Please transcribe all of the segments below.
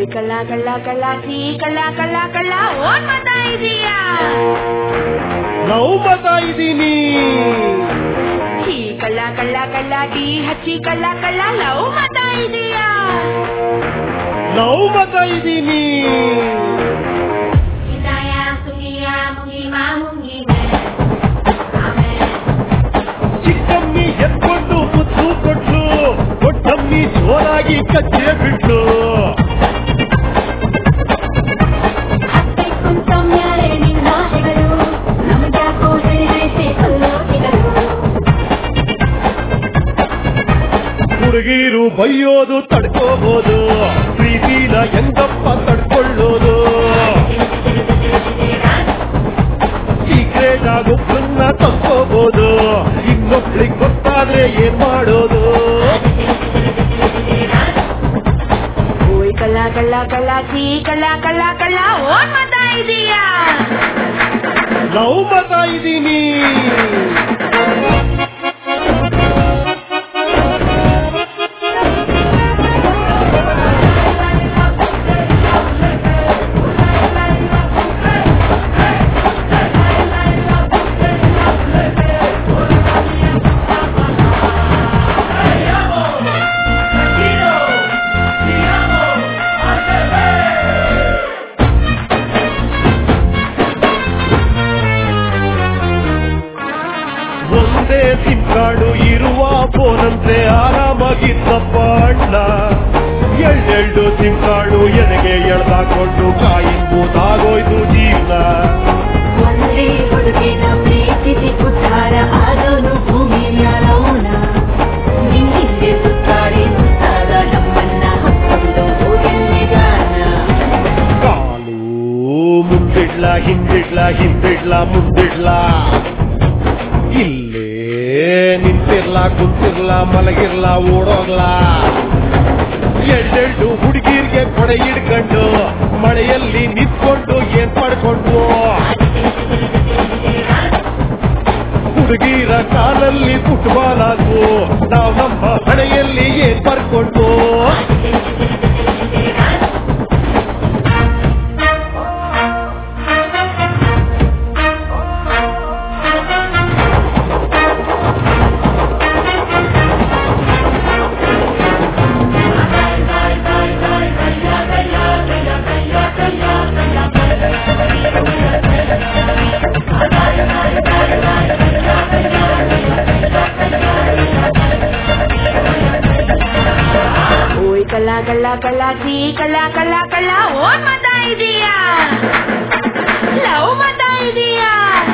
ಓಯ್ ಕಳ್ಳ ಕಳ್ಳ ಕಳ್ಳಾಸಿ ಕಳ್ಳ ಕಳ್ಳ ಕಳ್ಳ ಓನ್ ಮಾಡ್ತಾ ಇದೀಯಾ ಲವ್ ಮಾಡ್ತಾ ಇದೀನಿ ಈ ಕಳ್ಳ ಕಳ್ಳ ಕಳ್ಳಾಟಿ ಹಚ್ಚಿ ಕಳ್ಳ ಕಳ್ಳ ಲವ್ ಮಾಡ್ತಾ ಇದೀಯಾ ಲವ್ ಮಾಡ್ತಾ ಇದೀನಿ ಚಿಕ್ಕಮ್ಮಿ ಎತ್ಕೊಂಡು ಮುತ್ತು ಕೊಟ್ಟು ದೊಡ್ಡಮ್ಮಿ ಜೋರಾಗಿ ಕಚ್ಚೆ ಬಿಟ್ಟು ಹುಡುಗೀರು ಬೈಯೋದು ತಡ್ಕೋಬಹುದು ಪ್ರೀತಿನ ಹೆಂಗಪ್ಪ ತಡ್ಕೊಳ್ಳೋದು ಸೀಕ್ರೆಟ್ ಆಗೊಬ್ಬನ್ನ ತಕ್ಕೋಬಹುದು ಇನ್ನೊಬ್ಳಿಗೆ ಗೊತ್ತಾದ್ರೆ ಏನ್ ಮಾಡೋದು ಓಯ್ ಕಳ್ಳ ಕಳ್ಳ ಕಳ್ಳಾಸಿ ಕಳ್ಳ ಕಳ್ಳ ಕಳ್ಳ ಓನ್ ಮಾಡ್ತಾ ಇದೀಯಾ ಲವ್ ಮಾಡ್ತಾ ಇದೀನಿ ಒಂದೇ ಸಿಮ್ ಕಾರ್ಡು ಇರುವ ಫೋನಂತೆ ಆರಾಮಾಗಿದ್ದಪ್ಪ ಅಣ್ಣ ಎರಡೆರಡು ಸಿಮ್ ಕಾರ್ಡು ಎದೆಗೆ ಎಳ್ದಾಕೊಂಡು ಕಾಯಿಂಬುದಾಗೋಯ್ತು ಜೀವನ ಒಂದೇ ಹುಡುಗಿನ ಪ್ರೀತಿಸಿ ಉದ್ಧಾರ ಆದೋನು ಭೂಮಿಯ ಲೌನ ನಿಂಗೆ ಸುತ್ತಾಡಿ ಸುತ್ತಾದ ನಮ್ಮನ್ನ ಹೊತ್ತೊಂದು ಹೋಗೆಲ್ಲಿಗಾನ ಕಾಲು ಮುಂದಿಡ್ಲ ಹಿಂದಿಡ್ಲ ಹಿಂದಿಡ್ಲ ಮುಂದಿಡ್ಲ ಇಲ್ಲೇ ನಿಂತಿರ್ಲ ಕುಂತಿರ್ಲ ಮಲಗಿರ್ಲ ಓಡೋಗ್ಲ ಎರಡೆರಡು ಹುಡುಗಿರ್ಗೆ ಕೊಡೆ ಹಿಡ್ಕೊಂಡು ಮಳೆಯಲ್ಲಿ ನಿಂತ್ಕೊಂಡು ಏನ್ ಪಡ್ಕೊಂಡು ಹುಡುಗಿರ ಕಾಲಲ್ಲಿ ಫುಟ್ಬಾಲ್ ಆದ್ವು ನಾವು ನಮ್ಮ ಹಣೆಯಲ್ಲಿ ಏನ್ ಬರ್ಕೊಂಡು ಓಯ್ ಕಳ್ಳ ಕಳ್ಳ ಕಳ್ಳಾಸಿ ಕಳ್ಳ ಕಳ್ಳ ಕಳ್ಳ ಓನ್ ಮಾಡ್ತಾ ಇದೀಯಾ ಲವ್ ಮಾಡ್ತಾ ಇದೀಯಾ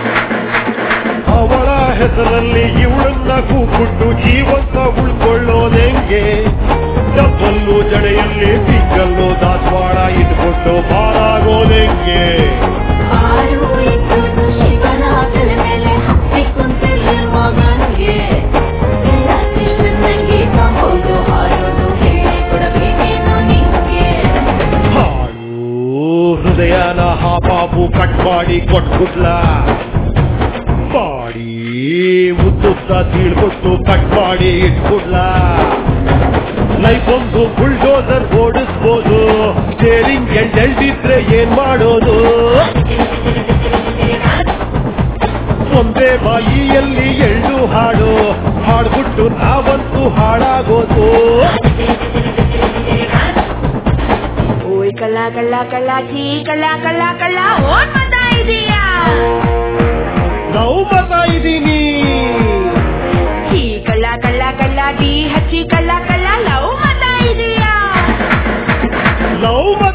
ಅವಳ ಹೆಸರಲ್ಲಿ ಇವಳನ್ನ ಕೂಗ್ಬಿಟ್ಟು ಜೀವಂತ ಉಳ್ಕೊಳ್ಳೋದೆಂಗೆ ಡಬ್ಬಲ್ಲು ಜಡೆಯಲ್ಲಿ ಸಿಂಗಲ್ಲು ದಾಸವಾಳ ಇಟ್ಬಿಟ್ಟು ಬಾರಾಗೋದೆಂಗೆ ಆರು ಇದ್ದು ಶಿವನ ತಲೆ ಮೇಲೆ ಹತ್ತಿ ಕುಂತಿರುವ ಮಗನಿಗೆ ಎಲ್ಲ ಕೃಷ್ಣನಿಗೆ ಕಾಂಪೌಂಡು ಹಾರೋದು ಹೇಳಿ ಕೊಡಬೇಕೇನು ನಿಂಗೆ ಹಾಳು ಹೃದಯನ ಹಾಪಾಪು ಕಟ್ ಮಾಡಿ ಕೊಟ್ಬಿಟ್ಲ ಬಾಡಿ ಉದ್ದುತ್ತ ತೀಳ್ಬಿಟ್ಟು ಕಟ್ ಮಾಡಿ ಇಟ್ಬಿಡ್ಲ ಲೈಫ್ ಒಂದು ಬುಲ್ಡೋಸರ್ ಓಡಿಸ್ಬೋದು ಸ್ಟೇರಿಂಗ್ ಎಲ್ಡಿದ್ರೆ ಏನ್ ಮಾಡೋದು ಒಂದೇ ಬಾಯಿಯಲ್ಲಿ ಎಳ್ಳು ಹಾಡು ಹಾಡ್ಬಿಟ್ಟು ನಾವಂತೂ ಹಾಳಾಗೋದು ಓಯ್ ಕಳ್ಳ ಕಳ್ಳ ಕಳ್ಳಾಸಿ ಕಳ್ಳ ಕಳ್ಳ ಕಳ್ಳ ಓನ್ ಮಾಡ್ತಾ ಇದೀಯಾ ಲವ್ ಮಾಡ್ತಾ ಇದೀನಿ ಈ ಕಳ್ಳ ಕಳ್ಳ ಕಳ್ಳಾಟಿ ಹಚ್ಚಿ ಕಳ್ಳ ಕಳ್ಳ ಲವ್ ಮಾಡ್ತಾ ಇದೀಯಾ ಲವ್